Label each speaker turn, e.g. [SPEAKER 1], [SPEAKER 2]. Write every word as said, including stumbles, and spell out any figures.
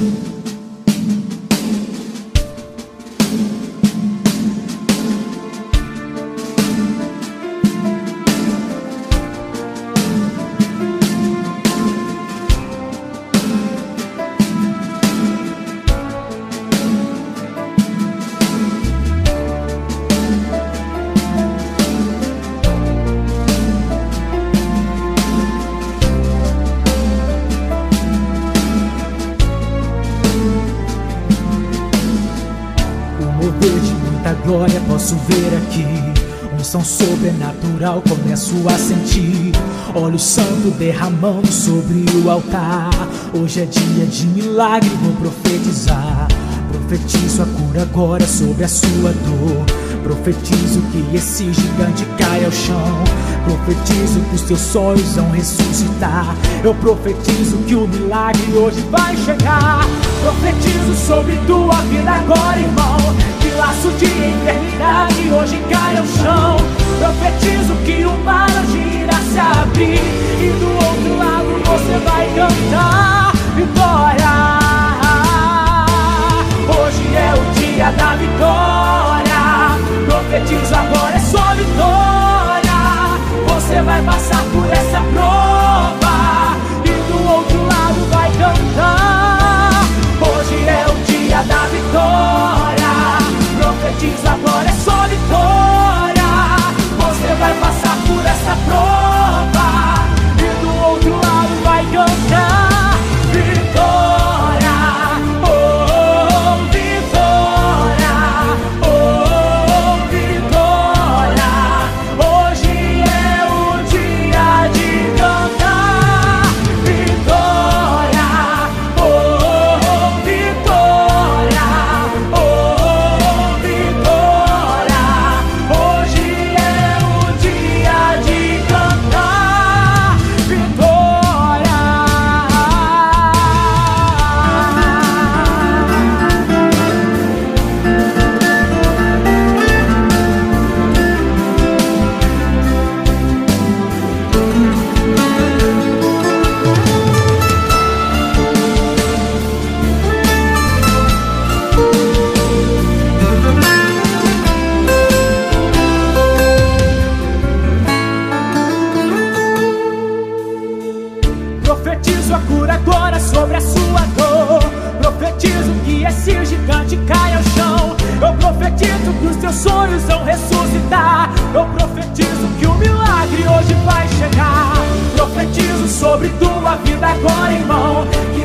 [SPEAKER 1] De muita glória posso ver aqui, unção sobrenatural começo a sentir, óleo santo derramando sobre o altar. Hoje é dia de milagre, vou profetizar. Profetizo a cura agora sobre a sua dor. Profetizo que esse gigante cai ao chão. Profetizo que os teus sonhos vão ressuscitar. Eu profetizo que o milagre hoje vai chegar. Profetizo sobre tua vida agora, irmão, que laço de enfermidade hoje cai ao chão. Profetizo que o mar hoje irá se abrir e do outro lado você vai cantar vitória. Hoje é o dia da vitória. Profetizo agora, é só vitória. Você vai passar por essa prova e do outro lado vai cantar. Hoje é o dia da vitória. Profetizo agora, é só vitória. Você vai passar por essa prova e do outro lado vai cantar vitória. Oh, vitória. Oh, vitória. Hoje é o dia de cantar vitória. Oh, vitória. Oh, vitória. Hoje é o dia de cantar vitória. Profetizo a cura agora sobre a sua dor. Profetizo que esse gigante cai ao chão. Eu profetizo que os teus sonhos vão ressuscitar. Eu profetizo que o milagre hoje vai chegar. Profetizo sobre tua vida agora, irmão, que